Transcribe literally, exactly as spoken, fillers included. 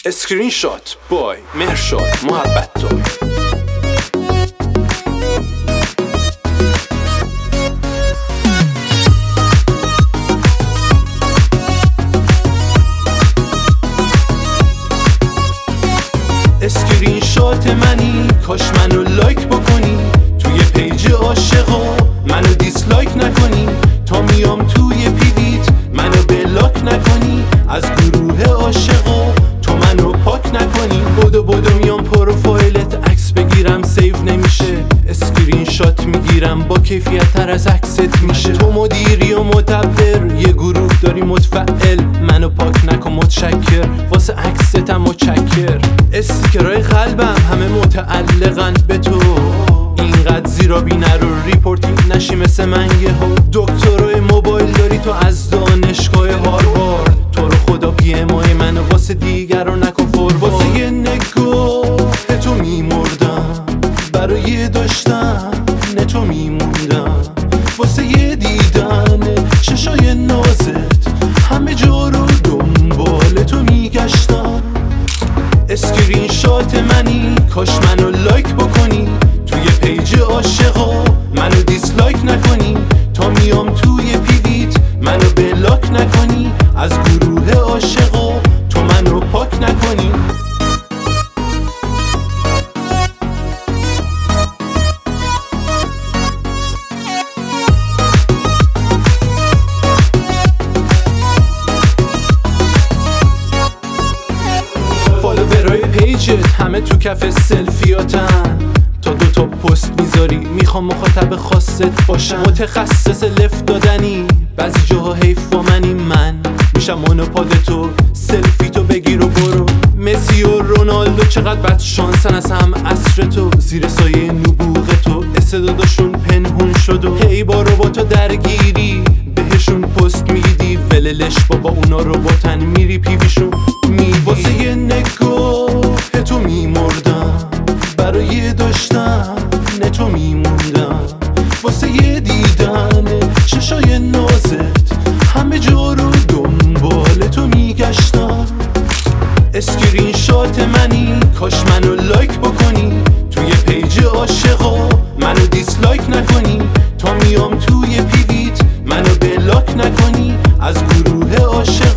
اسکرین شات بای مرشاد محبت تو. اسکرین شات منی، کاش منو لایک بکنی، توی پیج عاشقا منو دیسلایک نکنی، تا میام توی پیویت منو بلاک نکنی، از گروه عاشقا تو منو پاک نکنی. بدو بدو میام پروفایلت عکس بگیرم سیو نمیشه، اسکرین شات میگیرم با کیفیت تر از عکست میشه. تو مدیری و مدبر یه گروه داری متفعل، منو پاک نکن متشکر، واسه عکستم متشکر. استیکرهای قلبم همه متعلقن به تو، اینقدر زیرا بی نرو ریپورتینگ نشی مثل من یهو. دکترای موبایل داری تو از دانشگاه هاروارد، تو رو خدا پی ام آی منو واسه دیگر نکن فوروارد. واسه یه نگاه تو میمردم، برای داشتن تو میموندم، واسه یه دیدن چشای نازت همه جا رو دنبال تو میگشتم. اسکرین شات منی، کاش منو لایک بکنی، توی پیج عاشقا منو دیسلایک نکنی، تا میام توی پیویت منو بلاک نکنی، از گروه عاشقا تو منو پاک نکنی. فالوورای پیجت همه تو کف سلفیاتن، تا دو تا پست میذاری میخوام مخاطب خاصت باشم. متخصص لفت دادنی، بعضی جاها حیف با منی، من میشم مونوپاد تو، سلفی تو بگیر و برو. مسی و رونالدو چقدر بد شانسن از هم عصر تو، زیر سایه نبوغ تو استعدادشون پنهون شد و هی با رباتا درگیری بهشون پست میدی، وللش بابا اونا رباتن میری پیویشون میدی. واسه یه نگاه تو میمردم، برای داشتن تو میموندم، واسه یه دیدن چشای نازت همه جا رو دنبال تو میگشتم. اسکرین شات منی، کاش منو لایک بکنی، توی پیج عاشقا منو دیسلایک نکنی، تا میام توی پیویت منو بلاک نکنی، از گروه عاشقا